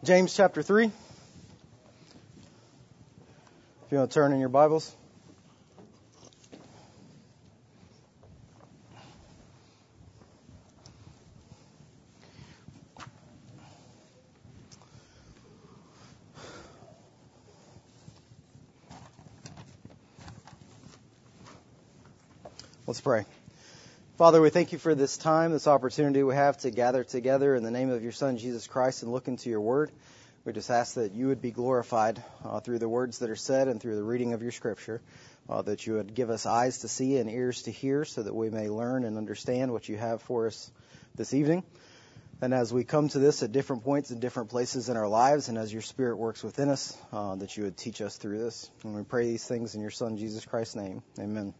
James chapter 3. If you want to turn in your Bibles. Let's pray. Father, we thank you for this time, this opportunity we have to gather together in the name of your Son, Jesus Christ, and look into your word. We just ask that you would be glorified through the words that are said and through the reading of your scripture, that you would give us eyes to see and ears to hear so that we may learn and understand what you have for us this evening. And as we come to this at different points and different places in our lives, and as your Spirit works within us, that you would teach us through this. And we pray these things in your Son, Jesus Christ's name. Amen.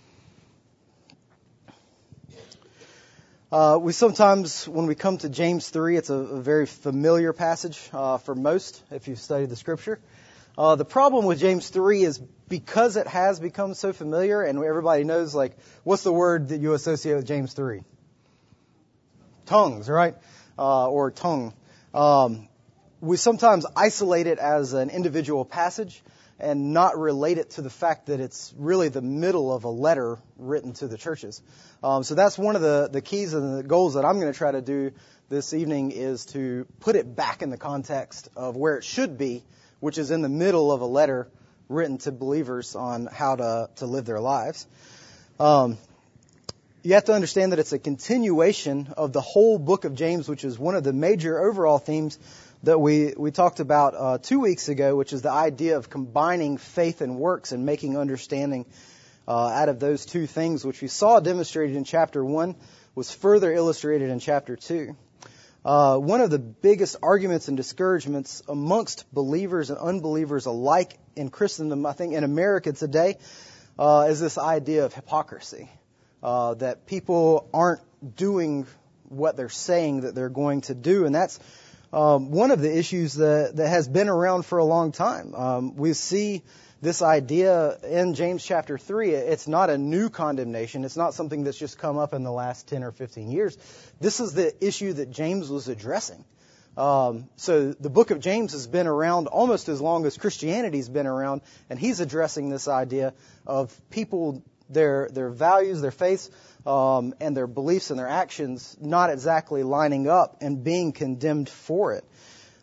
We sometimes, when we come to James 3, it's a very familiar passage for most, if you've studied the Scripture. The problem with James 3 is because it has become so familiar, and everybody knows, like, what's the word that you associate with James 3? Tongues, right? Or tongue. We sometimes isolate it as an individual passage and not relate it to the fact that it's really the middle of a letter written to the churches. So that's one of the keys and the goals that I'm going to try to do this evening is to put it back in the context of where it should be, which is in the middle of a letter written to believers on how to live their lives. You have to understand that it's a continuation of the whole book of James, which is one of the major overall themes that we talked about 2 weeks ago, which is the idea of combining faith and works and making understanding out of those two things, which we saw demonstrated in chapter 1, was further illustrated in chapter 2. One of the biggest arguments and discouragements amongst believers and unbelievers alike in Christendom, I think in America today, is this idea of hypocrisy, that people aren't doing what they're saying that they're going to do, and that's one of the issues that has been around for a long time. We see this idea in James chapter 3. It's not a new condemnation. It's not something that's just come up in the last 10 or 15 years. This is the issue that James was addressing. So the book of James has been around almost as long as Christianity's been around, and he's addressing this idea of people, their values, their faiths, and their beliefs and their actions not exactly lining up and being condemned for it.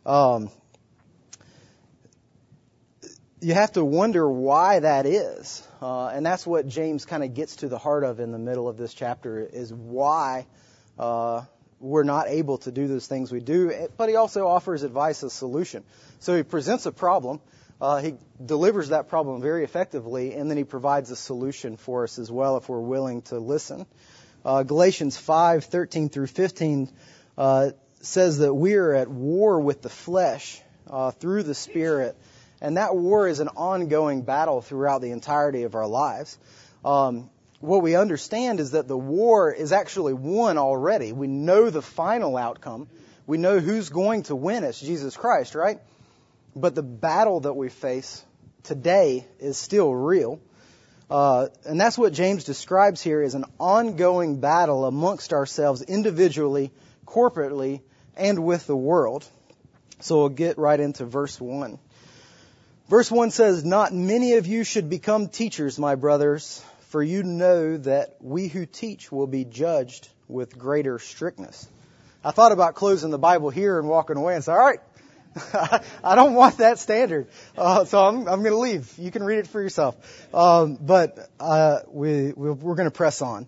You have to wonder why that is. And that's what James kind of gets to the heart of in the middle of this chapter, is why we're not able to do those things we do. But he also offers advice, a solution. So he presents a problem. He delivers that problem very effectively, and then he provides a solution for us as well if we're willing to listen. Galatians 5:13 through 15 says that we are at war with the flesh through the Spirit, and that war is an ongoing battle throughout the entirety of our lives. What we understand is that the war is actually won already. We know the final outcome. We know who's going to win. It's Jesus Christ, right? But the battle that we face today is still real. And that's what James describes here as an ongoing battle amongst ourselves individually, corporately, and with the world. So we'll get right into verse 1. Verse 1 says, "Not many of you should become teachers, my brothers, for you know that we who teach will be judged with greater strictness." I thought about closing the Bible here and walking away and say, all right, I don't want that standard. So I'm going to leave. You can read it for yourself. But we're going to press on.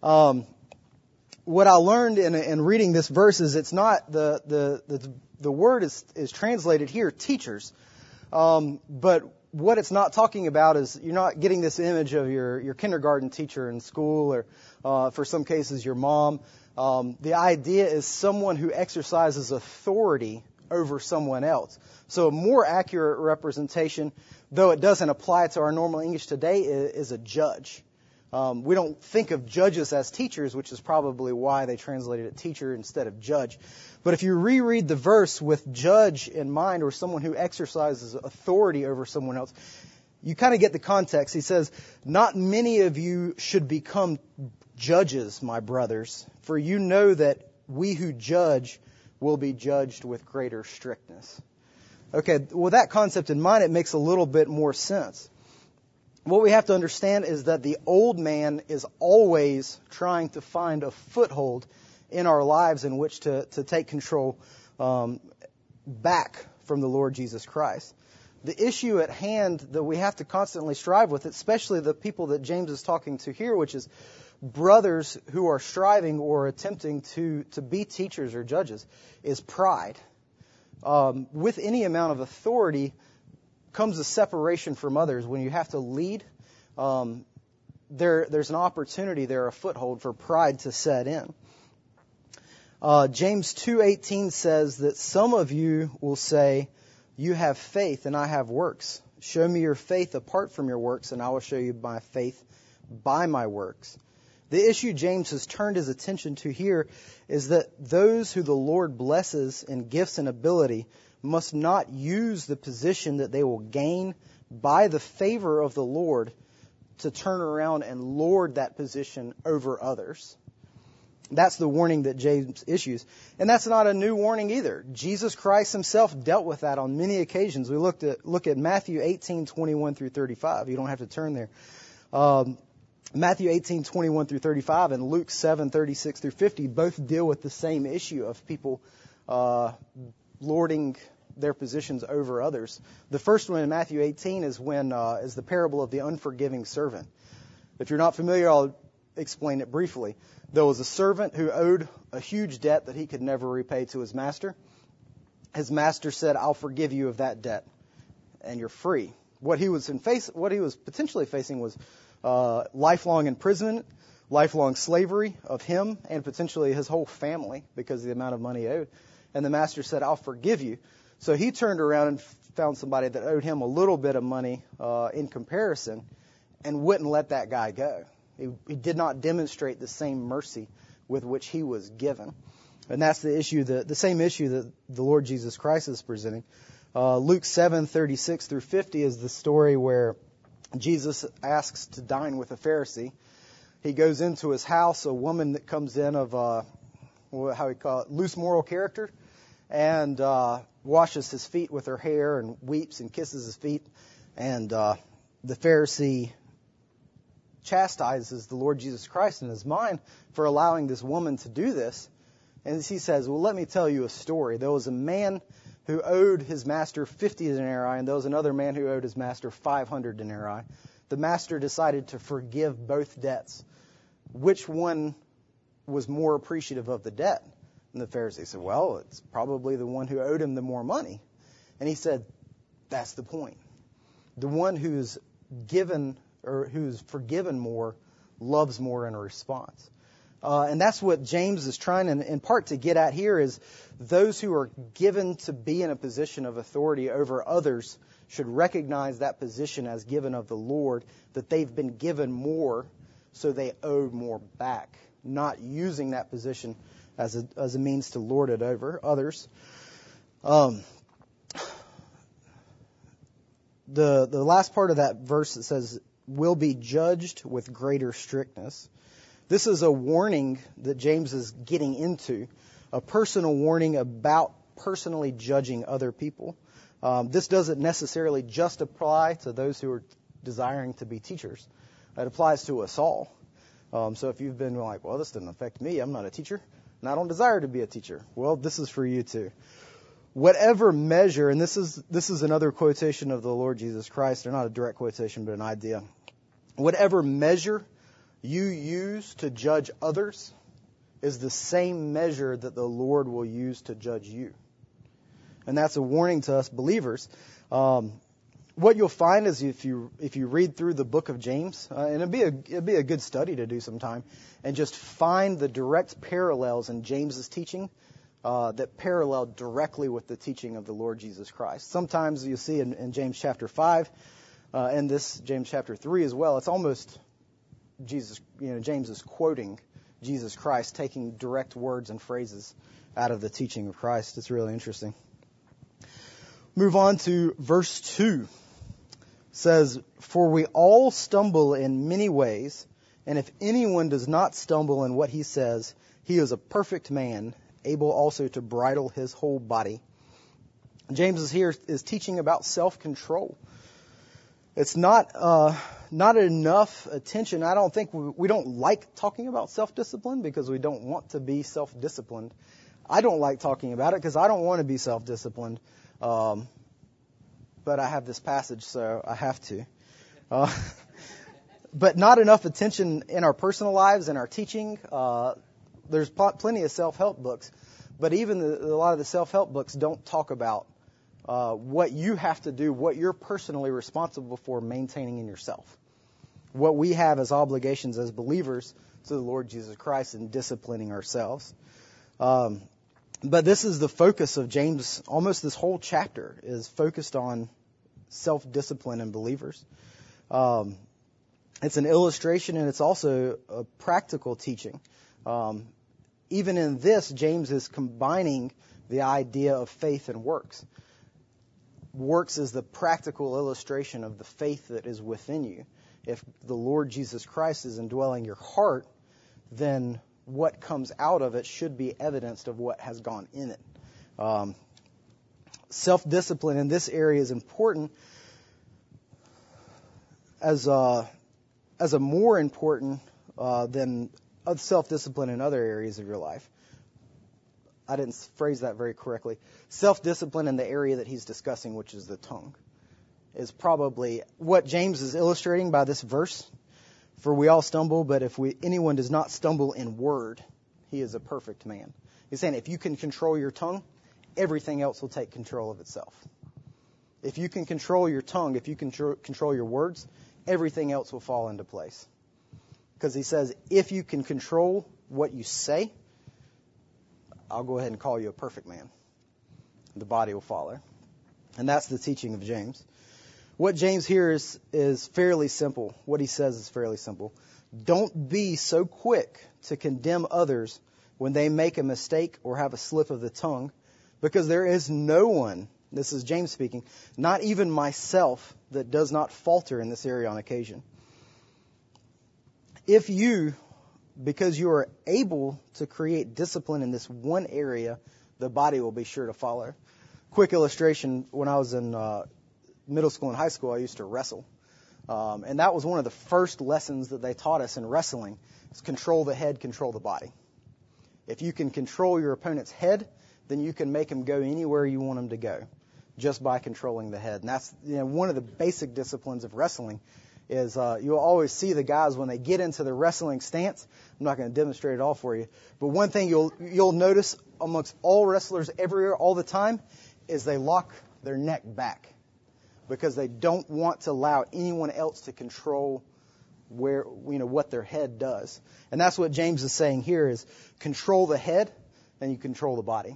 What I learned in reading this verse is it's not the word is translated here, teachers. But what it's not talking about is you're not getting this image of your kindergarten teacher in school or for some cases your mom. The idea is someone who exercises authority over someone else. So a more accurate representation, though it doesn't apply to our normal English today, is a judge. We don't think of judges as teachers, which is probably why they translated it teacher instead of judge. But if you reread the verse with judge in mind, or someone who exercises authority over someone else, you kind of get the context. He says, "Not many of you should become judges, my brothers, for you know that we who judge will be judged with greater strictness. Okay, with that concept in mind, it makes a little bit more sense. What we have to understand is that the old man is always trying to find a foothold in our lives in which to take control back from the Lord Jesus Christ. The issue at hand that we have to constantly strive with, especially the people that James is talking to here, which is brothers who are striving or attempting to be teachers or judges, is pride. With any amount of authority comes a separation from others. When you have to lead, there's an opportunity there, a foothold for pride to set in. James 2:18 says that some of you will say, "You have faith and I have works. Show me your faith apart from your works, and I will show you my faith by my works." The issue James has turned his attention to here is that those who the Lord blesses in gifts and ability must not use the position that they will gain by the favor of the Lord to turn around and lord that position over others. That's the warning that James issues. And that's not a new warning either. Jesus Christ himself dealt with that on many occasions. We look at Matthew 18:21 through 35. You don't have to turn there. Matthew 18:21 through 35 and Luke 7:36 through 50 both deal with the same issue of people lording their positions over others. The first one in Matthew 18 is is the parable of the unforgiving servant. If you're not familiar, I'll explain it briefly. There was a servant who owed a huge debt that he could never repay to his master. His master said, "I'll forgive you of that debt, and you're free." What he was potentially facing was lifelong imprisonment, lifelong slavery of him and potentially his whole family because of the amount of money he owed. And the master said, "I'll forgive you." So he turned around and found somebody that owed him a little bit of money in comparison and wouldn't let that guy go. He did not demonstrate the same mercy with which he was given. And that's the issue, the same issue that the Lord Jesus Christ is presenting. Luke 7:36 through 50 is the story where Jesus asks to dine with a Pharisee. He goes into his house, a woman that comes in of, loose moral character, and washes his feet with her hair and weeps and kisses his feet. And the Pharisee chastises the Lord Jesus Christ in his mind for allowing this woman to do this. And he says, "Well, let me tell you a story. There was a man who owed his master 50 denarii, and there was another man who owed his master 500 denarii. The master decided to forgive both debts. Which one was more appreciative of the debt?" And the Pharisee said, "Well, it's probably the one who owed him the more money." And he said, "That's the point. The one who's given or who's forgiven more loves more in a response." And that's what James is trying in part to get at here is those who are given to be in a position of authority over others should recognize that position as given of the Lord, that they've been given more, so they owe more back, not using that position as a means to lord it over others. The last part of that verse, it says, "will be judged with greater strictness." This is a warning that James is getting into, a personal warning about personally judging other people. This doesn't necessarily just apply to those who are desiring to be teachers. It applies to us all. So if you've been like, "Well, this doesn't affect me, I'm not a teacher, and I don't desire to be a teacher," well, this is for you too. Whatever measure, and this is another quotation of the Lord Jesus Christ, or not a direct quotation, but an idea. Whatever measure you use to judge others is the same measure that the Lord will use to judge you. And that's a warning to us believers. What you'll find is if you read through the book of James, and it'd be a good study to do sometime, and just find the direct parallels in James's teaching that parallel directly with the teaching of the Lord Jesus Christ. Sometimes you see in James chapter 5, and this James chapter 3 as well, it's almost James is quoting Jesus Christ, taking direct words and phrases out of the teaching of Christ. It's really interesting. Move on to verse 2. It says, "For we all stumble in many ways, and if anyone does not stumble in what he says, he is a perfect man, able also to bridle his whole body. James is teaching about self-control. It's not enough attention. I don't think we don't like talking about self-discipline because we don't want to be self-disciplined. I don't like talking about it because I don't want to be self-disciplined. But I have this passage, so I have to. But not enough attention in our personal lives and our teaching. There's plenty of self-help books, but even a lot of the self-help books don't talk about what you have to do, what you're personally responsible for maintaining in yourself. What we have as obligations as believers to the Lord Jesus Christ in disciplining ourselves. But this is the focus of James. Almost this whole chapter is focused on self-discipline in believers. It's an illustration and it's also a practical teaching. Even in this, James is combining the idea of faith and works. Works is the practical illustration of the faith that is within you. If the Lord Jesus Christ is indwelling your heart, then what comes out of it should be evidenced of what has gone in it. Self-discipline in this area is important as a more important than self-discipline in other areas of your life. I didn't phrase that very correctly. Self-discipline in the area that he's discussing, which is the tongue, is probably what James is illustrating by this verse. For we all stumble, but if anyone does not stumble in word, he is a perfect man. He's saying if you can control your tongue, everything else will take control of itself. If you can control your tongue, if you can control your words, everything else will fall into place. Because he says, if you can control what you say, I'll go ahead and call you a perfect man. The body will follow. And that's the teaching of James. What James here is fairly simple. What he says is fairly simple. Don't be so quick to condemn others when they make a mistake or have a slip of the tongue, because there is no one, this is James speaking, not even myself, that does not falter in this area on occasion. If you, because you are able to create discipline in this one area, the body will be sure to follow. Quick illustration, when I was in middle school and high school, I used to wrestle. And that was one of the first lessons that they taught us in wrestling, is control the head, control the body. If you can control your opponent's head, then you can make him go anywhere you want him to go, just by controlling the head. And that's one of the basic disciplines of wrestling. Is you'll always see the guys when they get into the wrestling stance. I'm not going to demonstrate it all for you, but one thing you'll notice amongst all wrestlers everywhere all the time is they lock their neck back because they don't want to allow anyone else to control what their head does. And that's what James is saying here is control the head, and you control the body.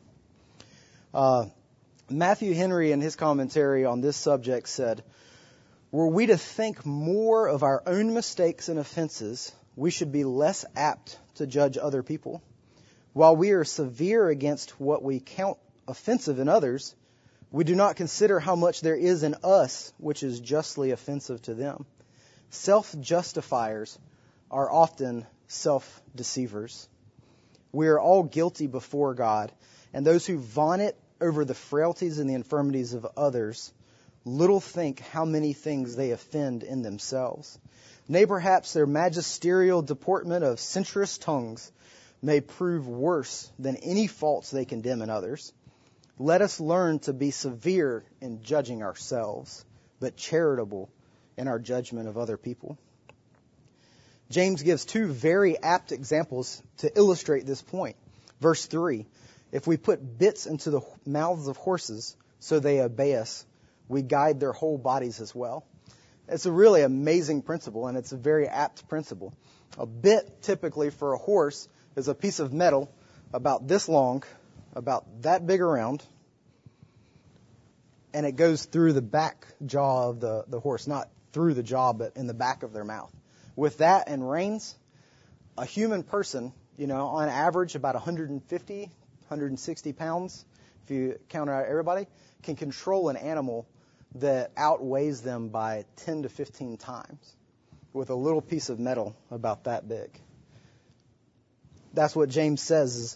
Matthew Henry, in his commentary on this subject, said, were we to think more of our own mistakes and offenses, we should be less apt to judge other people. While we are severe against what we count offensive in others, we do not consider how much there is in us which is justly offensive to them. Self-justifiers are often self-deceivers. We are all guilty before God, and those who vaunt over the frailties and the infirmities of others little think how many things they offend in themselves. Nay, perhaps their magisterial deportment of censorious tongues may prove worse than any faults they condemn in others. Let us learn to be severe in judging ourselves, but charitable in our judgment of other people. James gives two very apt examples to illustrate this point. Verse 3, if we put bits into the mouths of horses so they obey us, we guide their whole bodies as well. It's a really amazing principle, and it's a very apt principle. A bit, typically for a horse, is a piece of metal about this long, about that big around, and it goes through the back jaw of the horse, not through the jaw, but in the back of their mouth. With that and reins, a human person, on average about 150, 160 pounds, if you count out everybody, can control an animal that outweighs them by 10 to 15 times with a little piece of metal about that big. That's what James says is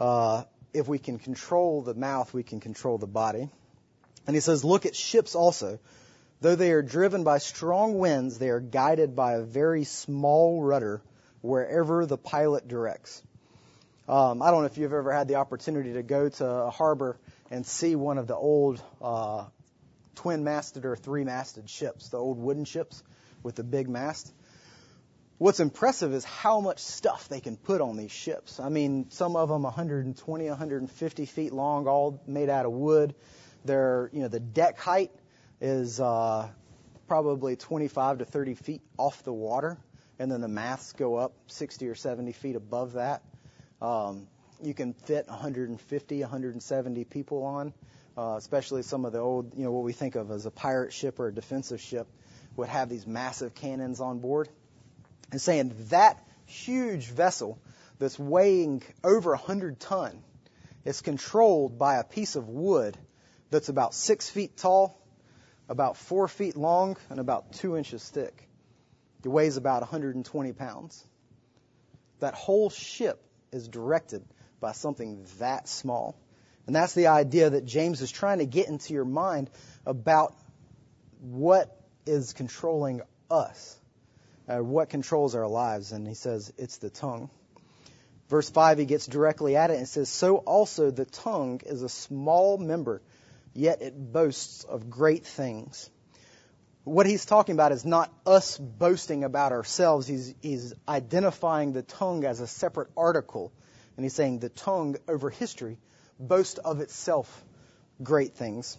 If we can control the mouth, we can control the body. And he says, look at ships also. Though they are driven by strong winds, they are guided by a very small rudder wherever the pilot directs. I don't know if you've ever had the opportunity to go to a harbor and see one of the old twin-masted or three-masted ships, the old wooden ships with the big mast. What's impressive is how much stuff they can put on these ships. I mean, some of them 120, 150 feet long, all made out of wood. The deck height is probably 25 to 30 feet off the water, and then the masts go up 60 or 70 feet above that. You can fit 150, 170 people on, especially some of the old, what we think of as a pirate ship or a defensive ship would have these massive cannons on board. And saying that huge vessel that's weighing over 100 tons is controlled by a piece of wood that's about 6 feet tall, about 4 feet long, and about 2 inches thick. It weighs about 120 pounds. That whole ship is directed by something that small. And that's the idea that James is trying to get into your mind about what is controlling us, what controls our lives. And he says it's the tongue. Verse 5, he gets directly at it and says, so also the tongue is a small member, yet it boasts of great things. What he's talking about is not us boasting about ourselves. He's identifying the tongue as a separate article. And he's saying the tongue over history boasts of itself great things.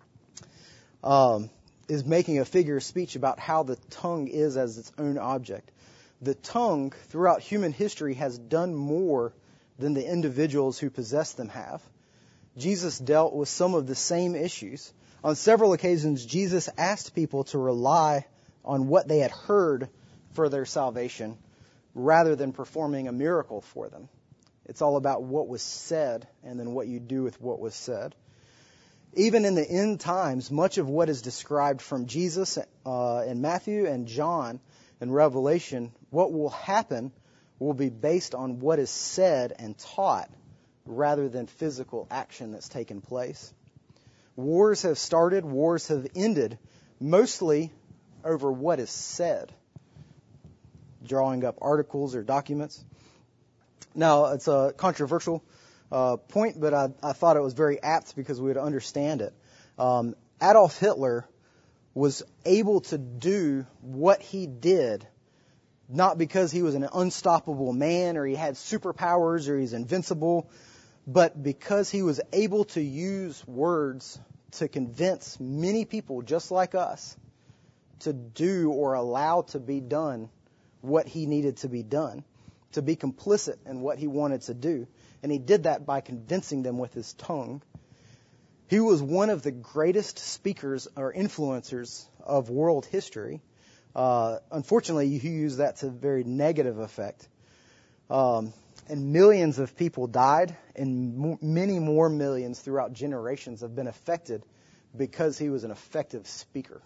Is making a figure of speech about how the tongue is as its own object. The tongue throughout human history has done more than the individuals who possess them have. Jesus dealt with some of the same issues. On several occasions, Jesus asked people to rely on what they had heard for their salvation rather than performing a miracle for them. It's all about what was said and then what you do with what was said. Even in the end times, much of what is described from Jesus in Matthew and John in Revelation, what will happen will be based on what is said and taught rather than physical action that's taken place. Wars have started, wars have ended, mostly over what is said, drawing up articles or documents. Now, it's a controversial point, but I thought it was very apt because we would understand it. Adolf Hitler was able to do what he did not because he was an unstoppable man or he had superpowers or he's invincible, but because he was able to use words to convince many people just like us to do or allow to be done what he needed to be done, to be complicit in what he wanted to do. And he did that by convincing them with his tongue. He was one of the greatest speakers or influencers of world history. Unfortunately, he used that to very negative effect. And millions of people died, and many more millions throughout generations have been affected because he was an effective speaker.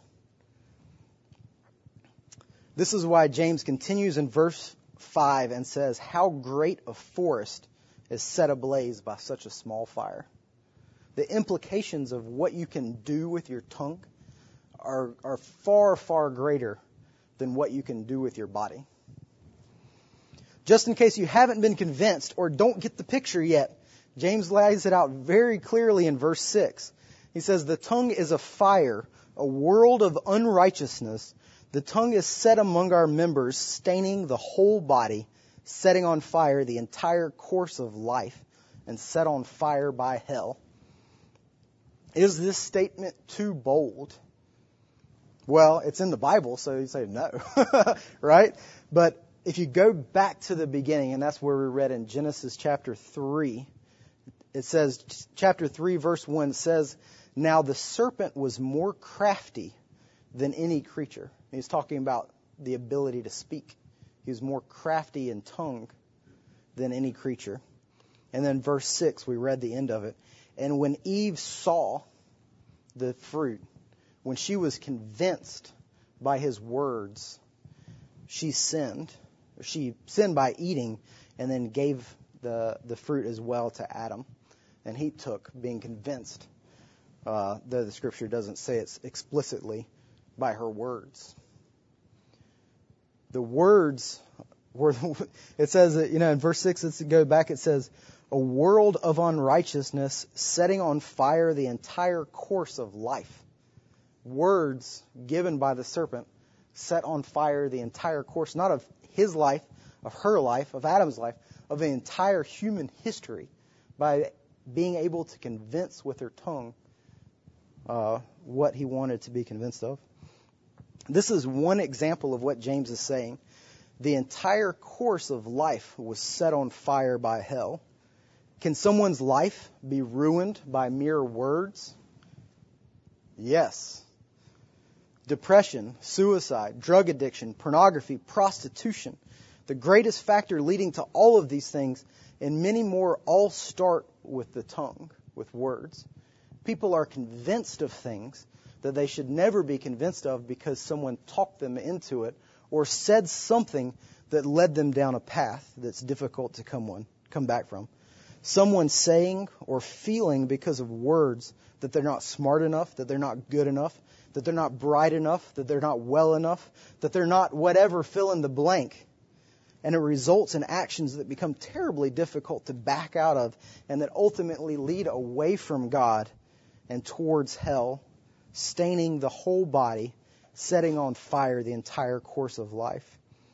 This is why James continues in verse 5 and says, how great a forest is set ablaze by such a small fire. The implications of what you can do with your tongue are far, far greater than what you can do with your body. Just in case you haven't been convinced or don't get the picture yet, James lays it out very clearly in verse 6. He says, the tongue is a fire, a world of unrighteousness. The tongue is set among our members, staining the whole body, setting on fire the entire course of life, and set on fire by hell. Is this statement too bold? Well, it's in the Bible, so you say no, right? But if you go back to the beginning, and that's where we read in Genesis chapter 3, it says, chapter 3, verse 1 says, now the serpent was more crafty than any creature. He's talking about the ability to speak. He was more crafty in tongue than any creature. And then verse 6, we read the end of it. And when Eve saw the fruit, when she was convinced by his words, she sinned. She sinned by eating and then gave the fruit as well to Adam, and he took, being convinced, though the Scripture doesn't say it explicitly, by her words. The words were, it says that, in verse 6, let's go back, it says, a world of unrighteousness setting on fire the entire course of life. Words given by the serpent set on fire the entire course, not of his life, of her life, of Adam's life, of the entire human history, by being able to convince with her tongue what he wanted to be convinced of. This is one example of what James is saying. The entire course of life was set on fire by hell. Can someone's life be ruined by mere words? Yes. Depression, suicide, drug addiction, pornography, prostitution. The greatest factor leading to all of these things and many more all start with the tongue, with words. People are convinced of things that they should never be convinced of because someone talked them into it or said something that led them down a path that's difficult to come back from. Someone saying or feeling because of words that they're not smart enough, that they're not good enough, that they're not bright enough, that they're not well enough, that they're not whatever, fill in the blank. And it results in actions that become terribly difficult to back out of and that ultimately lead away from God and towards hell, staining the whole body, setting on fire the entire course of life.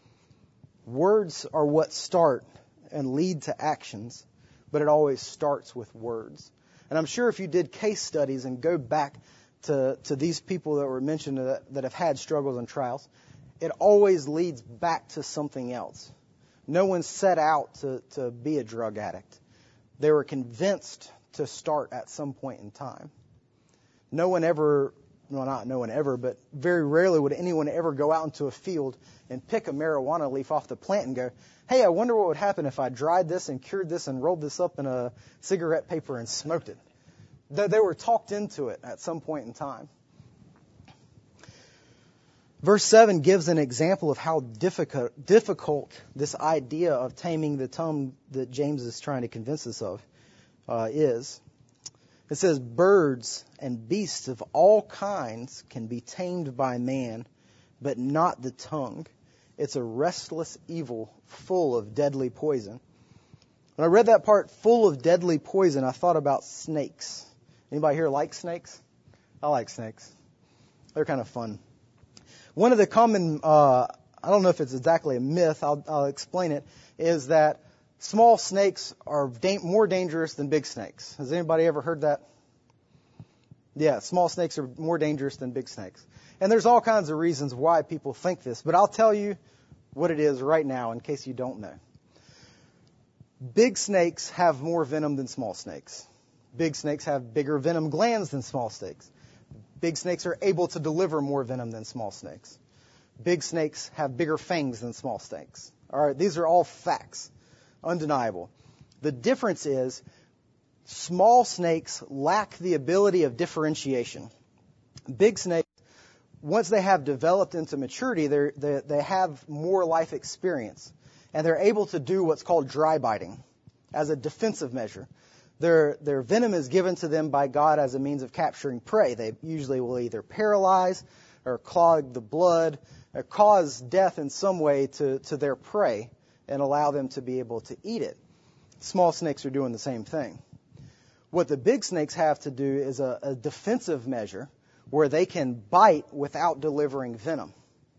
Words are what start and lead to actions, but it always starts with words. And I'm sure if you did case studies and go back to these people that were mentioned that have had struggles and trials, it always leads back to something else. No one set out to be a drug addict. They were convinced to start at some point in time. No one ever, well, not no one ever, but very rarely would anyone ever go out into a field and pick a marijuana leaf off the plant and go, hey, I wonder what would happen if I dried this and cured this and rolled this up in a cigarette paper and smoked it. They were talked into it at some point in time. Verse 7 gives an example of how difficult this idea of taming the tongue that James is trying to convince us of is. It says, birds and beasts of all kinds can be tamed by man, but not the tongue. It's a restless evil full of deadly poison. When I read that part, full of deadly poison, I thought about snakes. Anybody here like snakes? I like snakes. They're kind of fun. One of the common, I don't know if it's exactly a myth, I'll explain it, is that small snakes are more dangerous than big snakes. Has anybody ever heard that? Yeah, small snakes are more dangerous than big snakes. And there's all kinds of reasons why people think this, but I'll tell you what it is right now in case you don't know. Big snakes have more venom than small snakes. Big snakes have bigger venom glands than small snakes. Big snakes are able to deliver more venom than small snakes. Big snakes have bigger fangs than small snakes. All right, these are all facts, undeniable. The difference is small snakes lack the ability of differentiation. Big snakes, once they have developed into maturity, they have more life experience, and they're able to do what's called dry biting as a defensive measure. Their venom is given to them by God as a means of capturing prey. They usually will either paralyze or clog the blood or cause death in some way to their prey and allow them to be able to eat it. Small snakes are doing the same thing. What the big snakes have to do is a defensive measure where they can bite without delivering venom.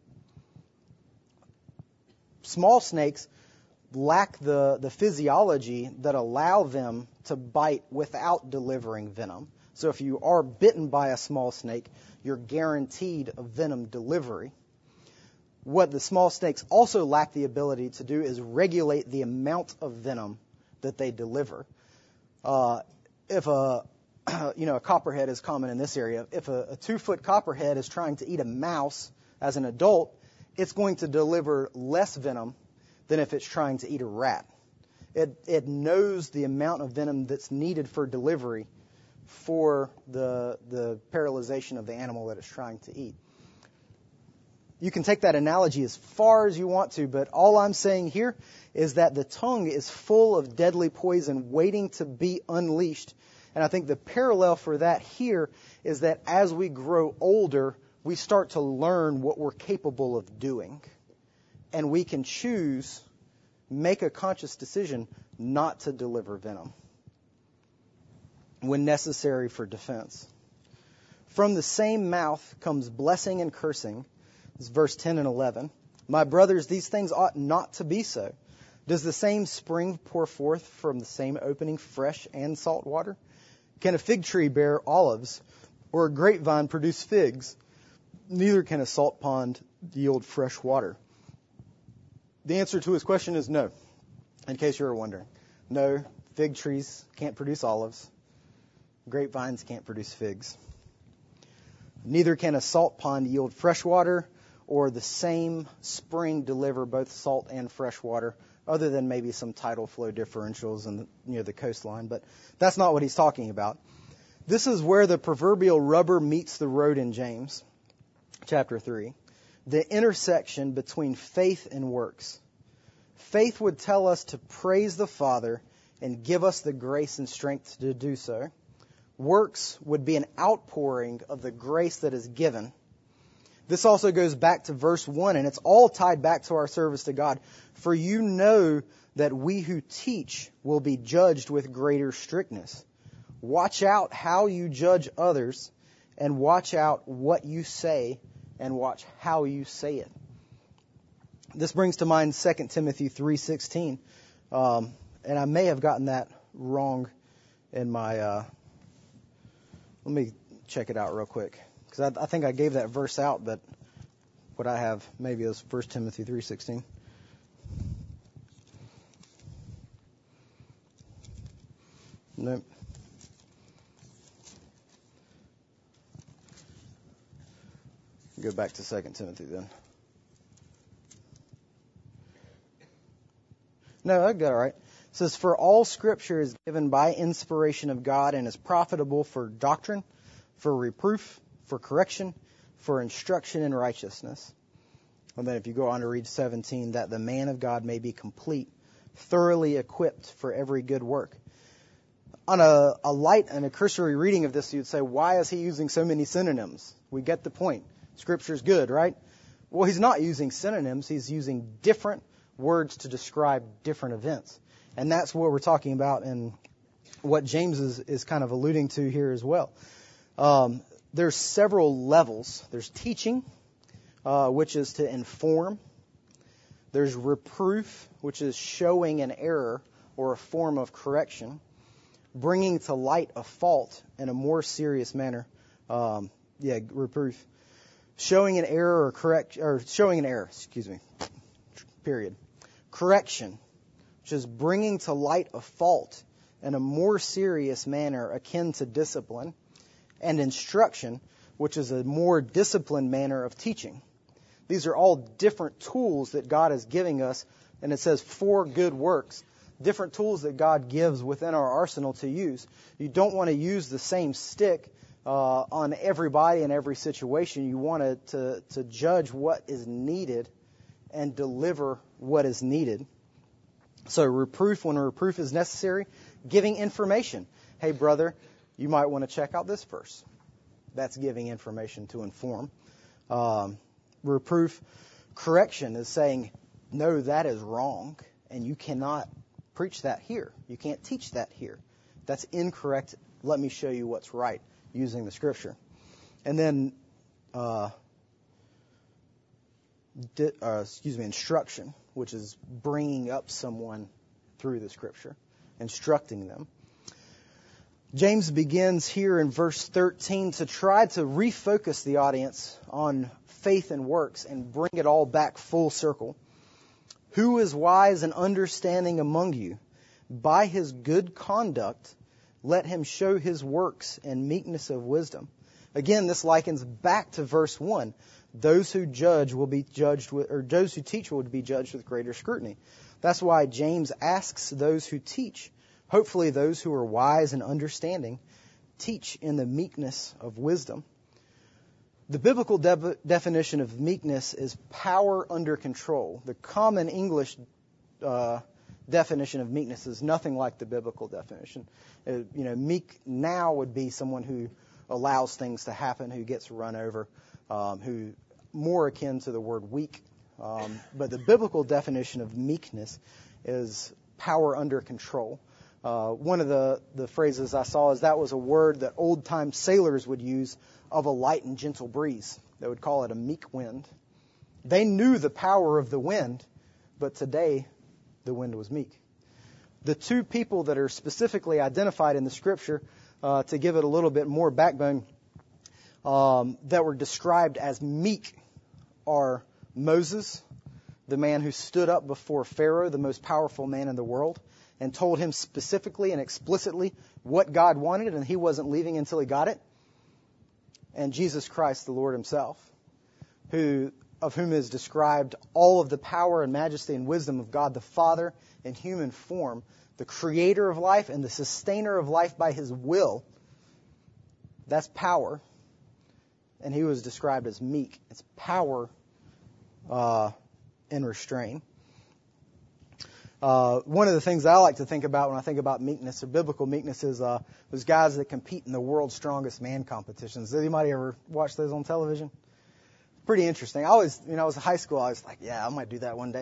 Small snakes lack the physiology that allow them to bite without delivering venom. So if you are bitten by a small snake, you're guaranteed a venom delivery. What the small snakes also lack the ability to do is regulate the amount of venom that they deliver. If a copperhead is common in this area, if a 2-foot copperhead is trying to eat a mouse as an adult, it's going to deliver less venom than if it's trying to eat a rat. It knows the amount of venom that's needed for delivery for the paralyzation of the animal that it's trying to eat. You can take that analogy as far as you want to, but all I'm saying here is that the tongue is full of deadly poison waiting to be unleashed. And I think the parallel for that here is that as we grow older, we start to learn what we're capable of doing. And we can choose, make a conscious decision not to deliver venom when necessary for defense. From the same mouth comes blessing and cursing. This is verse 10 and 11. My brothers, these things ought not to be so. Does the same spring pour forth from the same opening fresh and salt water? Can a fig tree bear olives, or a grapevine produce figs? Neither can a salt pond yield fresh water. The answer to his question is no, in case you were wondering. No, fig trees can't produce olives. Grapevines can't produce figs. Neither can a salt pond yield fresh water, or the same spring deliver both salt and fresh water, other than maybe some tidal flow differentials near the coastline. But that's not what he's talking about. This is where the proverbial rubber meets the road in James, chapter 3. The intersection between faith and works. Faith would tell us to praise the Father and give us the grace and strength to do so. Works would be an outpouring of the grace that is given. This also goes back to verse 1, and it's all tied back to our service to God. For you know that we who teach will be judged with greater strictness. Watch out how you judge others, and watch out what you say, and watch how you say it. This brings to mind 2 Timothy 3:16, and I may have gotten that wrong in my... let me check it out real quick. Because I think I gave that verse out, but what I have maybe is 1 Timothy 3:16. Nope. Go back to 2 Timothy then. No, I got it right. It says, for all Scripture is given by inspiration of God and is profitable for doctrine, for reproof, for correction, for instruction in righteousness. And then if you go on to read 17, that the man of God may be complete, thoroughly equipped for every good work. On a light and a cursory reading of this, you'd say, why is he using so many synonyms? We get the point. Scripture's good, right? Well, he's not using synonyms. He's using different words to describe different events. And that's what we're talking about and what James is kind of alluding to here as well. There's several levels. There's teaching, which is to inform. There's reproof, which is showing an error or a form of correction. Bringing to light a fault in a more serious manner. Reproof. Showing an error period. Correction, which is bringing to light a fault in a more serious manner akin to discipline. And instruction, which is a more disciplined manner of teaching. These are all different tools that God is giving us, and it says for good works. Different tools that God gives within our arsenal to use. You don't want to use the same stick on everybody in every situation. You want to judge what is needed and deliver what is needed. So reproof, when a reproof is necessary, giving information. Hey, brother, you might want to check out this verse. That's giving information to inform. Reproof, correction is saying, no, that is wrong, and you cannot preach that here. You can't teach that here. That's incorrect. Let me show you what's right using the Scripture. And then, instruction, which is bringing up someone through the Scripture, instructing them. James begins here in verse 13 to try to refocus the audience on faith and works and bring it all back full circle. Who is wise and understanding among you? By his good conduct, let him show his works and meekness of wisdom. Again, this likens back to verse 1. Those who judge will be judged with, or those who teach will be judged with greater scrutiny. That's why James asks those who teach, hopefully those who are wise and understanding, teach in the meekness of wisdom. The biblical definition of meekness is power under control. The common English definition of meekness is nothing like the biblical definition. Meek now would be someone who allows things to happen, who gets run over, who more akin to the word weak. But the biblical definition of meekness is power under control. One of the phrases I saw is that was a word that old-time sailors would use of a light and gentle breeze. They would call it a meek wind. They knew the power of the wind, but today the wind was meek. The two people that are specifically identified in the Scripture, to give it a little bit more backbone, that were described as meek are Moses, the man who stood up before Pharaoh, the most powerful man in the world, and told him specifically and explicitly what God wanted, and he wasn't leaving until he got it. And Jesus Christ, the Lord himself, of whom is described all of the power and majesty and wisdom of God the Father in human form, the creator of life and the sustainer of life by his will. That's power. And he was described as meek. It's power and restraint. One of the things I like to think about when I think about meekness or biblical meekness is those guys that compete in the world's strongest man competitions. Did anybody ever watch those on television? Pretty interesting. I always, I was in high school, I was like, yeah, I might do that one day.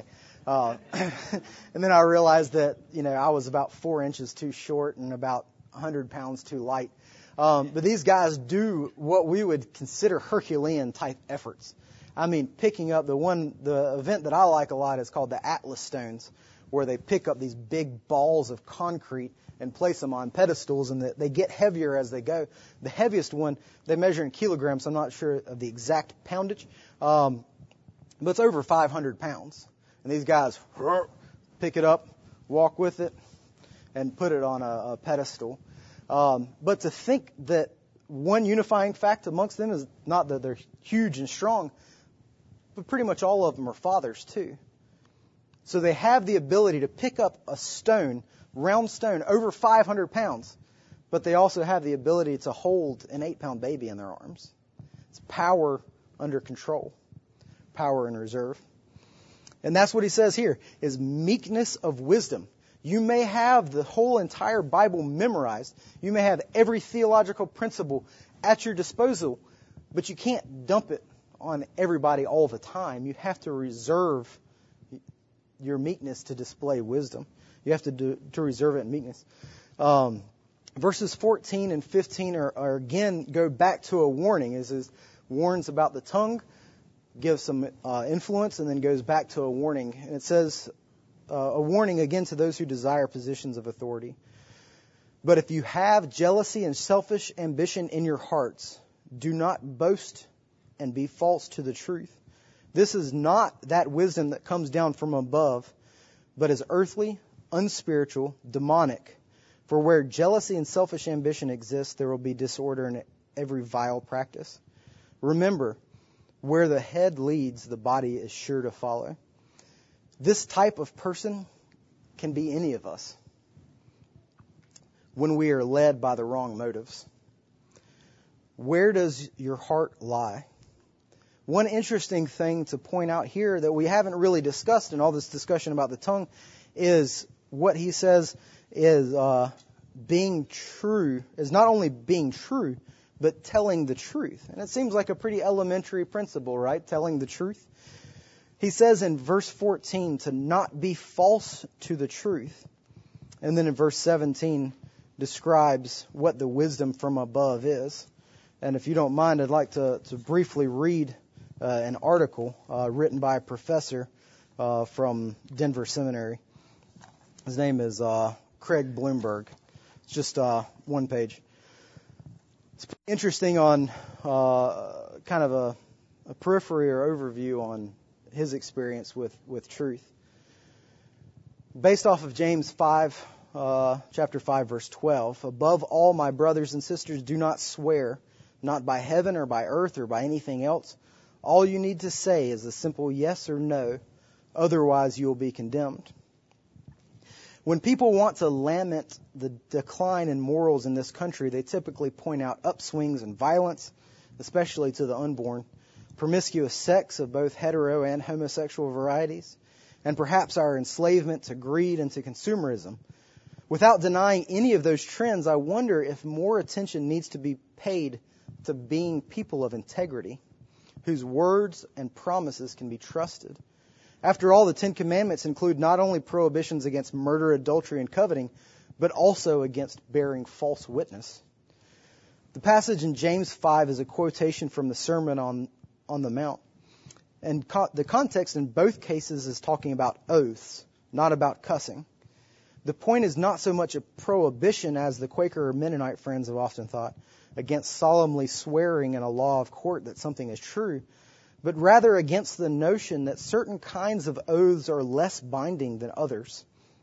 And then I realized that, I was about 4 inches too short and about 100 pounds too light. But these guys do what we would consider Herculean type efforts. I mean, picking up the event that I like a lot is called the Atlas Stones, where they pick up these big balls of concrete and place them on pedestals, and they get heavier as they go. The heaviest one, they measure in kilograms, so I'm not sure of the exact poundage, but it's over 500 pounds. And these guys pick it up, walk with it, and put it on a pedestal. But to think that one unifying fact amongst them is not that they're huge and strong, but pretty much all of them are fathers too. So they have the ability to pick up a stone, round stone, over 500 pounds, but they also have the ability to hold an 8-pound baby in their arms. It's power under control, power in reserve. And that's what he says here, is meekness of wisdom. You may have the whole entire Bible memorized. You may have every theological principle at your disposal, but you can't dump it on everybody all the time. You have to reserve your meekness to display wisdom. You have to reserve it in meekness. Verses 14 and 15 are again go back to a warning. It warns about the tongue, gives some influence, and then goes back to a warning. And it says a warning again to those who desire positions of authority. But if you have jealousy and selfish ambition in your hearts, do not boast and be false to the truth. This is not that wisdom that comes down from above, but is earthly, unspiritual, demonic. For where jealousy and selfish ambition exist, there will be disorder in every vile practice. Remember, where the head leads, the body is sure to follow. This type of person can be any of us when we are led by the wrong motives. Where does your heart lie? One interesting thing to point out here that we haven't really discussed in all this discussion about the tongue is what he says is being true, is not only being true, but telling the truth. And it seems like a pretty elementary principle, right? Telling the truth. He says in verse 14 to not be false to the truth. And then in verse 17 describes what the wisdom from above is. And if you don't mind, I'd like to briefly read an article written by a professor from Denver Seminary. His name is Craig Bloomberg. It's just one page. It's interesting on kind of a periphery or overview on his experience with truth. Based off of James 5, chapter 5, verse 12, above all, my brothers and sisters, do not swear, not by heaven or by earth or by anything else. All you need to say is a simple yes or no, otherwise you will be condemned. When people want to lament the decline in morals in this country, they typically point out upswings in violence, especially to the unborn, promiscuous sex of both hetero and homosexual varieties, and perhaps our enslavement to greed and to consumerism. Without denying any of those trends, I wonder if more attention needs to be paid to being people of integrity, whose words and promises can be trusted. After all, the Ten Commandments include not only prohibitions against murder, adultery, and coveting, but also against bearing false witness. The passage in James 5 is a quotation from the Sermon on the Mount. And the context in both cases is talking about oaths, not about cussing. The point is not so much a prohibition, as the Quaker or Mennonite friends have often thought, against solemnly swearing in a law of court that something is true, but rather against the notion that certain kinds of oaths are less binding than others.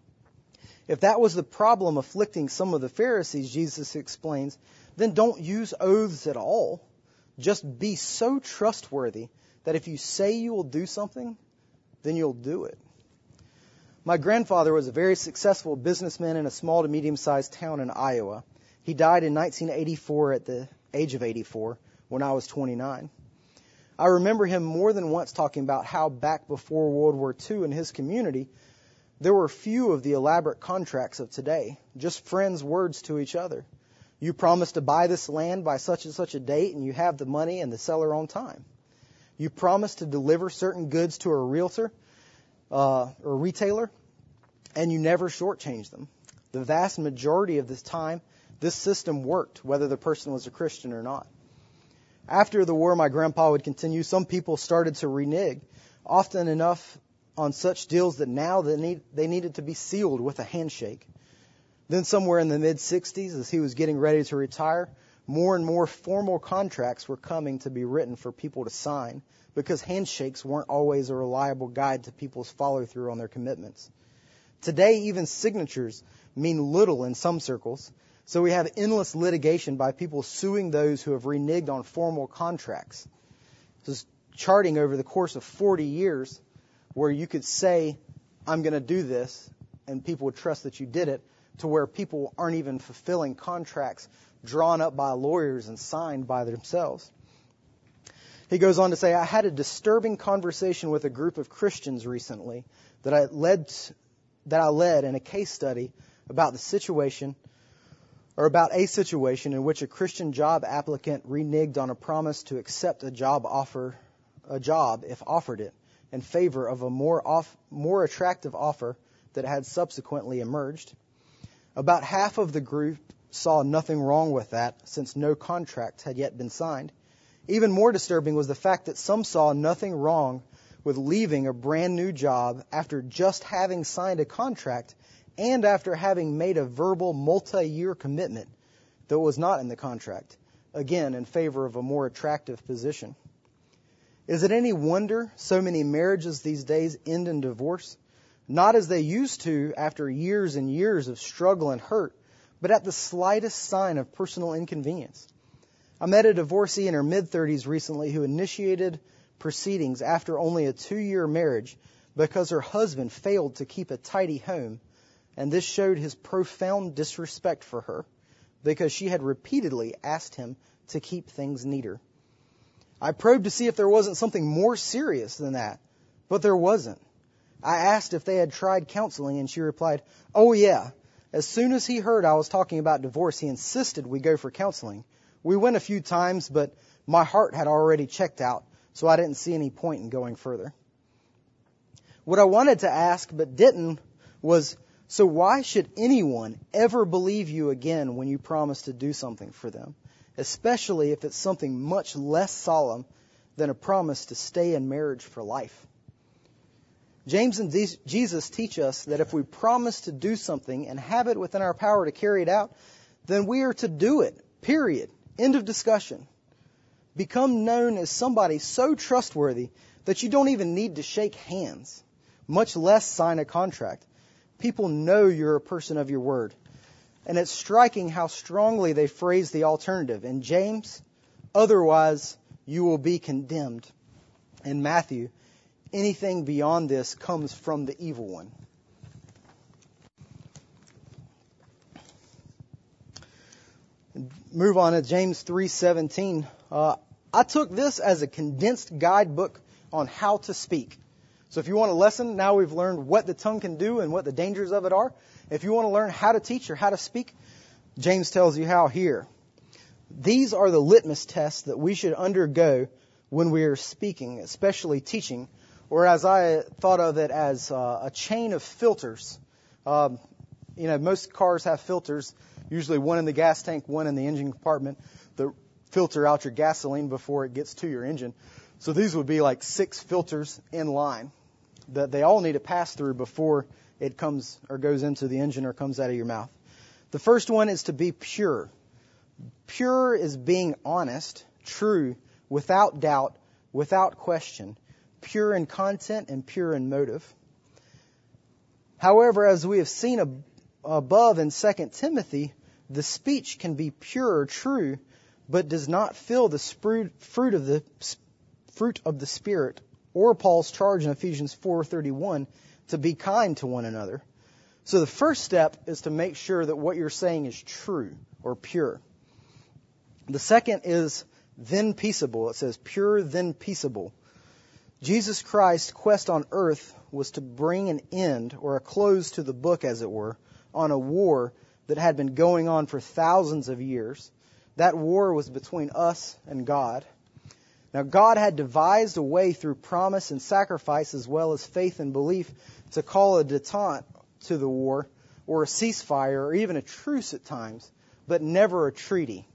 If that was the problem afflicting some of the Pharisees, Jesus explains, then don't use oaths at all. Just be so trustworthy that if you say you will do something, then you'll do it. My grandfather was a very successful businessman in a small to medium-sized town in Iowa. He died in 1984 at the age of 84 when I was 29. I remember him more than once talking about how back before World War II in his community, there were few of the elaborate contracts of today, just friends' words to each other. You promise to buy this land by such and such a date, and you have the money and the seller on time. You promise to deliver certain goods to a realtor or retailer, and you never shortchange them. The vast majority of this time, this system worked, whether the person was a Christian or not. After the war, my grandpa would continue, some people started to renege, often enough on such deals that now they needed to be sealed with a handshake. Then somewhere in the mid-60s, as he was getting ready to retire, more and more formal contracts were coming to be written for people to sign, because handshakes weren't always a reliable guide to people's follow-through on their commitments. Today, even signatures mean little in some circles, so we have endless litigation by people suing those who have reneged on formal contracts. This is charting over the course of 40 years where you could say, I'm going to do this, and people would trust that you did it, to where people aren't even fulfilling contracts drawn up by lawyers and signed by themselves. He goes on to say, I had a disturbing conversation with a group of Christians recently that I led in a case study about a situation in which a Christian job applicant reneged on a promise to accept a job if offered it, in favor of a more attractive offer that had subsequently emerged. About half of the group saw nothing wrong with that, since no contract had yet been signed. Even more disturbing was the fact that some saw nothing wrong with leaving a brand new job after just having signed a contract and after having made a verbal multi-year commitment that was not in the contract, again in favor of a more attractive position. Is it any wonder so many marriages these days end in divorce? Not as they used to after years and years of struggle and hurt, but at the slightest sign of personal inconvenience. I met a divorcee in her mid-30s recently who initiated proceedings after only a 2-year marriage because her husband failed to keep a tidy home, and this showed his profound disrespect for her because she had repeatedly asked him to keep things neater. I probed to see if there wasn't something more serious than that, but there wasn't. I asked if they had tried counseling, and she replied, "Oh yeah. As soon as he heard I was talking about divorce, he insisted we go for counseling. We went a few times, but my heart had already checked out, so I didn't see any point in going further." What I wanted to ask but didn't was, so why should anyone ever believe you again when you promise to do something for them, especially if it's something much less solemn than a promise to stay in marriage for life? James and Jesus teach us that if we promise to do something and have it within our power to carry it out, then we are to do it, period. End of discussion. Become known as somebody so trustworthy that you don't even need to shake hands, much less sign a contract. People know you're a person of your word. And it's striking how strongly they phrase the alternative. In James, otherwise you will be condemned. In Matthew, anything beyond this comes from the evil one. Move on to James 3:17. I took this as a condensed guidebook on how to speak. So if you want a lesson, now we've learned what the tongue can do and what the dangers of it are. If you want to learn how to teach or how to speak, James tells you how here. These are the litmus tests that we should undergo when we are speaking, especially teaching, or as I thought of it as a chain of filters. Most cars have filters, usually one in the gas tank, one in the engine compartment, that filter out your gasoline before it gets to your engine. So these would be like 6 filters in line that they all need to pass through before it comes or goes into the engine or comes out of your mouth. The first one is to be pure. Pure is being honest, true, without doubt, without question, pure in content and pure in motive. However, as we have seen above in 2 Timothy, the speech can be pure or true, but does not fill the fruit of the Spirit, or Paul's charge in Ephesians 4:31 to be kind to one another. So the first step is to make sure that what you're saying is true or pure. The second is then peaceable. It says pure, then peaceable. Jesus Christ's quest on earth was to bring an end or a close to the book, as it were, on a war that had been going on for thousands of years. That war was between us and God. Now, God had devised a way through promise and sacrifice, as well as faith and belief, to call a detente to the war, or a ceasefire, or even a truce at times, but never a treaty.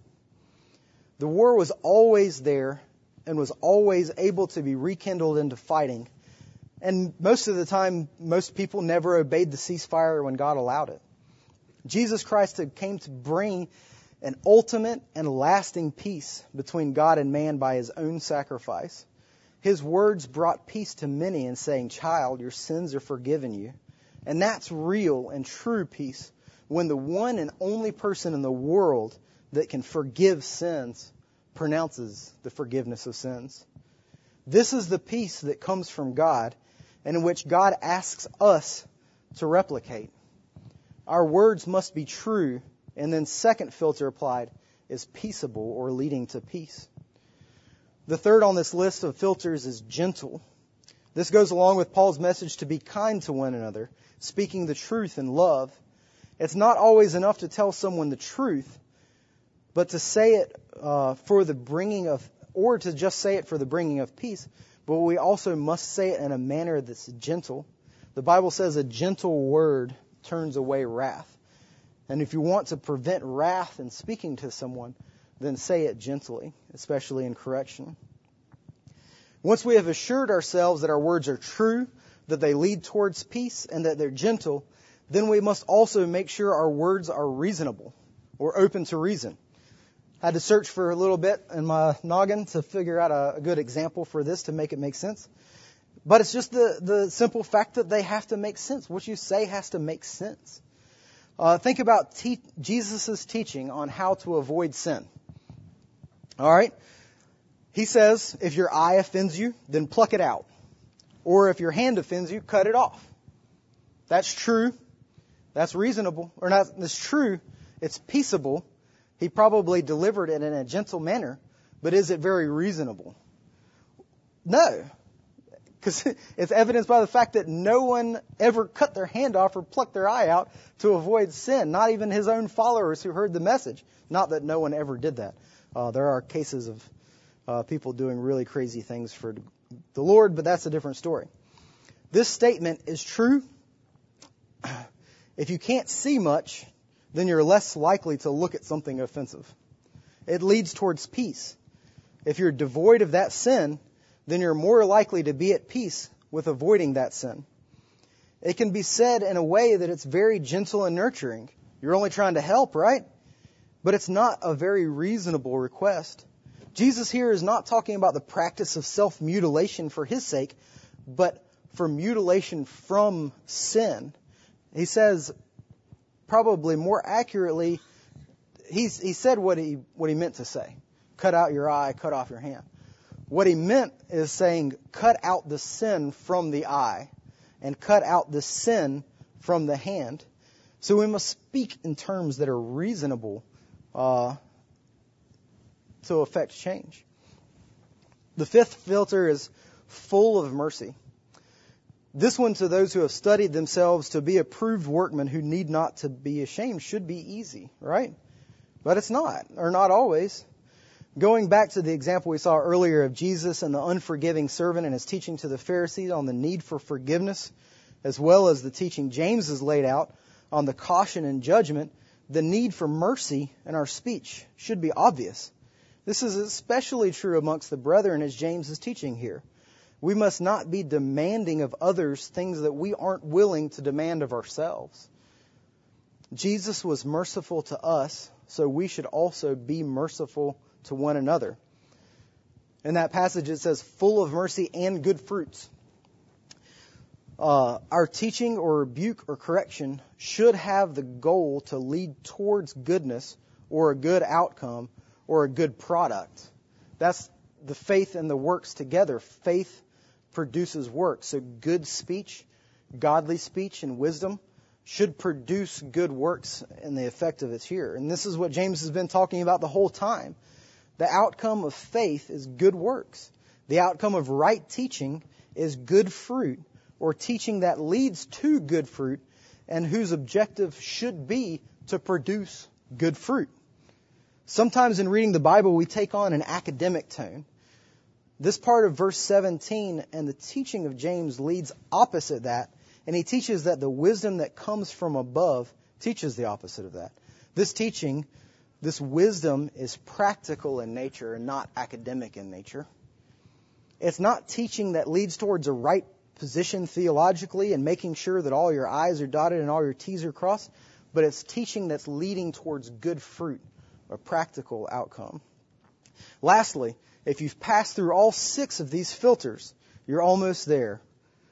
The war was always there and was always able to be rekindled into fighting. And most of the time, most people never obeyed the ceasefire when God allowed it. Jesus Christ came to bring an ultimate and lasting peace between God and man by his own sacrifice. His words brought peace to many in saying, "Child, your sins are forgiven you." And that's real and true peace when the one and only person in the world that can forgive sins pronounces the forgiveness of sins. This is the peace that comes from God and in which God asks us to replicate. Our words must be true. And then second filter applied is peaceable, or leading to peace. The third on this list of filters is gentle. This goes along with Paul's message to be kind to one another, speaking the truth in love. It's not always enough to tell someone the truth, but to say it for the bringing of, or to just say it for the bringing of peace. But we also must say it in a manner that's gentle. The Bible says a gentle word turns away wrath. And if you want to prevent wrath in speaking to someone, then say it gently, especially in correction. Once we have assured ourselves that our words are true, that they lead towards peace, and that they're gentle, then we must also make sure our words are reasonable or open to reason. I had to search for a little bit in my noggin to figure out a good example for this to make it make sense. But it's just the simple fact that they have to make sense. What you say has to make sense. Think about Jesus' teaching on how to avoid sin. All right? He says, if your eye offends you, then pluck it out. Or if your hand offends you, cut it off. That's true. That's reasonable. Or not, that's true. It's peaceable. He probably delivered it in a gentle manner. But is it very reasonable? No. Because it's evidenced by the fact that no one ever cut their hand off or plucked their eye out to avoid sin. Not even his own followers who heard the message. Not that no one ever did that. There are cases of people doing really crazy things for the Lord, but that's a different story. This statement is true. If you can't see much, then you're less likely to look at something offensive. It leads towards peace. If you're devoid of that sin, then you're more likely to be at peace with avoiding that sin. It can be said in a way that it's very gentle and nurturing. You're only trying to help, right? But it's not a very reasonable request. Jesus here is not talking about the practice of self-mutilation for his sake, but for mutilation from sin. He says, probably more accurately, he said what he meant to say. Cut out your eye, cut off your hand. What he meant is saying, cut out the sin from the eye and cut out the sin from the hand. So we must speak in terms that are reasonable to affect change. The fifth filter is full of mercy. This one, to those who have studied themselves to be approved workmen who need not to be ashamed, should be easy, right? But it's not, or not always. Going back to the example we saw earlier of Jesus and the unforgiving servant and his teaching to the Pharisees on the need for forgiveness, as well as the teaching James has laid out on the caution and judgment, the need for mercy in our speech should be obvious. This is especially true amongst the brethren, as James is teaching here. We must not be demanding of others things that we aren't willing to demand of ourselves. Jesus was merciful to us, so we should also be merciful to one another. In that passage it says, full of mercy and good fruits. Our teaching or rebuke or correction should have the goal to lead towards goodness or a good outcome or a good product. That's the faith and the works together. Faith produces works. So good speech, godly speech, and wisdom should produce good works, and the effect of it's here. And this is what James has been talking about the whole time. The outcome of faith is good works. The outcome of right teaching is good fruit, or teaching that leads to good fruit and whose objective should be to produce good fruit. Sometimes in reading the Bible, we take on an academic tone. This part of verse 17 and the teaching of James leads opposite that, and he teaches that the wisdom that comes from above teaches the opposite of that. This teaching, this wisdom, is practical in nature and not academic in nature. It's not teaching that leads towards a right position theologically and making sure that all your I's are dotted and all your T's are crossed, but it's teaching that's leading towards good fruit, a practical outcome. Lastly, if you've passed through all 6 of these filters, you're almost there.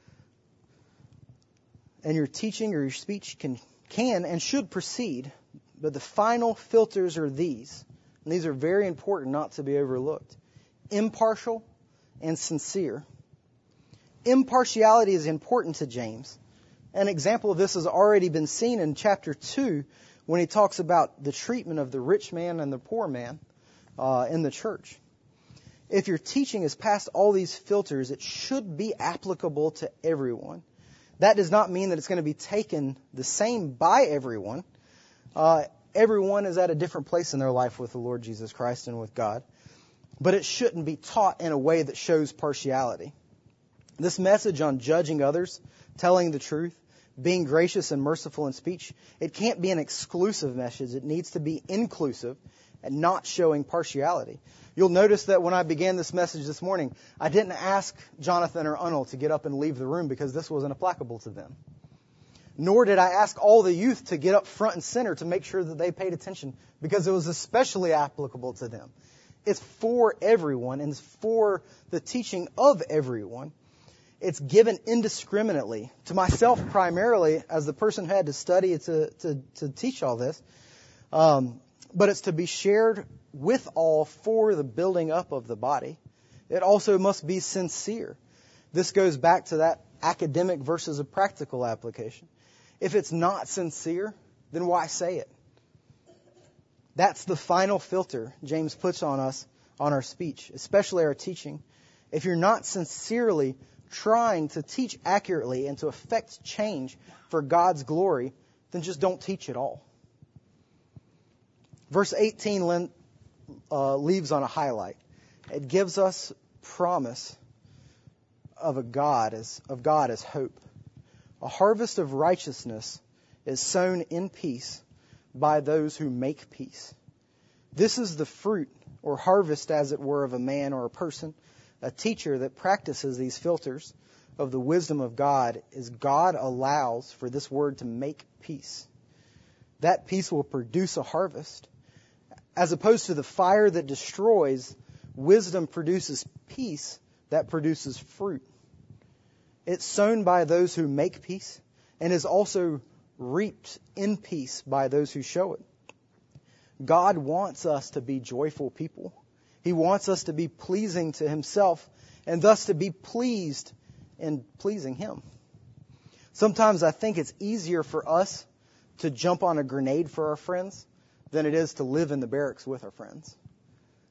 And your teaching or your speech can and should proceed, but the final filters are these. And these are very important not to be overlooked. Impartial and sincere. Impartiality is important to James. An example of this has already been seen in chapter 2 when he talks about the treatment of the rich man and the poor man in the church. If your teaching has passed all these filters, it should be applicable to everyone. That does not mean that it's going to be taken the same by everyone. Everyone is at a different place in their life with the Lord Jesus Christ and with God. But it shouldn't be taught in a way that shows partiality. This message on judging others, telling the truth, being gracious and merciful in speech, it can't be an exclusive message. It needs to be inclusive and not showing partiality. You'll notice that when I began this message this morning, I didn't ask Jonathan or Unil to get up and leave the room because this wasn't applicable to them. Nor did I ask all the youth to get up front and center to make sure that they paid attention because it was especially applicable to them. It's for everyone and it's for the teaching of everyone. It's given indiscriminately to myself primarily as the person who had to study to teach all this. But it's to be shared with all for the building up of the body. It also must be sincere. This goes back to that academic versus a practical application. If it's not sincere, then why say it? That's the final filter James puts on us on our speech, especially our teaching. If you're not sincerely trying to teach accurately and to effect change for God's glory, then just don't teach at all. Verse 18 leaves on a highlight. It gives us promise of God as hope. A harvest of righteousness is sown in peace by those who make peace. This is the fruit or harvest, as it were, of a man or a person, a teacher that practices these filters of the wisdom of God, is God allows for this word to make peace. That peace will produce a harvest. As opposed to the fire that destroys, wisdom produces peace that produces fruit. It's sown by those who make peace and is also reaped in peace by those who show it. God wants us to be joyful people. He wants us to be pleasing to Himself and thus to be pleased in pleasing Him. Sometimes I think it's easier for us to jump on a grenade for our friends than it is to live in the barracks with our friends.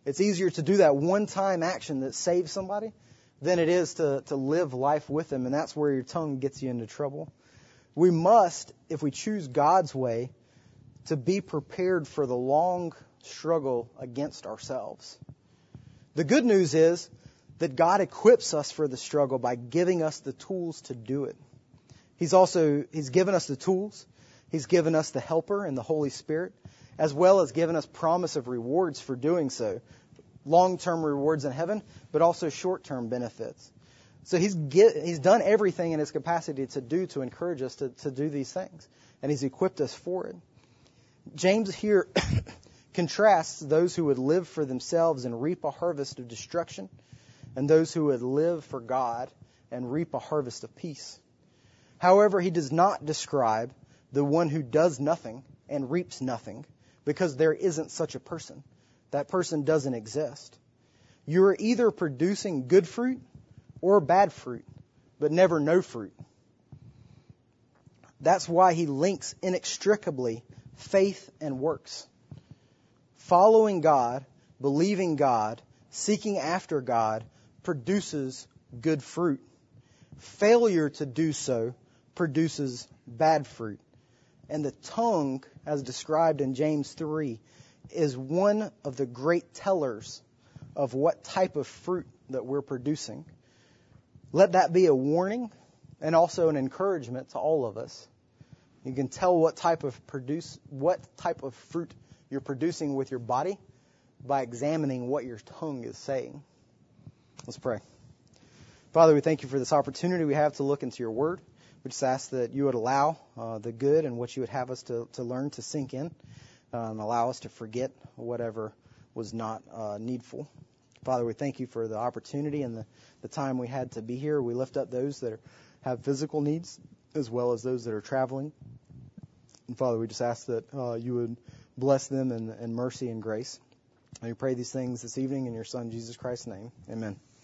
It's easier to do that one-time action that saves somebody than it is to live life with them, and that's where your tongue gets you into trouble. We must, if we choose God's way, to be prepared for the long struggle against ourselves. The good news is that God equips us for the struggle by giving us the tools to do it. He's given us the tools. He's given us the helper and the Holy Spirit, as well as given us promise of rewards for doing so. Long-term rewards in heaven, but also short-term benefits. So He's done everything in His capacity to encourage us to do these things. And He's equipped us for it. James here contrasts those who would live for themselves and reap a harvest of destruction, and those who would live for God and reap a harvest of peace. However, he does not describe the one who does nothing and reaps nothing, because there isn't such a person. That person doesn't exist. You're either producing good fruit or bad fruit, but never no fruit. That's why he links inextricably faith and works. Following God, believing God, seeking after God produces good fruit. Failure to do so produces bad fruit. And the tongue, as described in James 3, is one of the great tellers of what type of fruit that we're producing. Let that be a warning and also an encouragement to all of us. You can tell what type of fruit you're producing with your body by examining what your tongue is saying. Let's pray. Father, we thank you for this opportunity we have to look into your word. We just ask that you would allow the good and what you would have us to learn to sink in, and allow us to forget whatever was not needful. Father, we thank you for the opportunity and the time we had to be here. We lift up those that have physical needs as well as those that are traveling. And Father, we just ask that you would bless them in mercy and grace. And we pray these things this evening in your Son, Jesus Christ's name. Amen.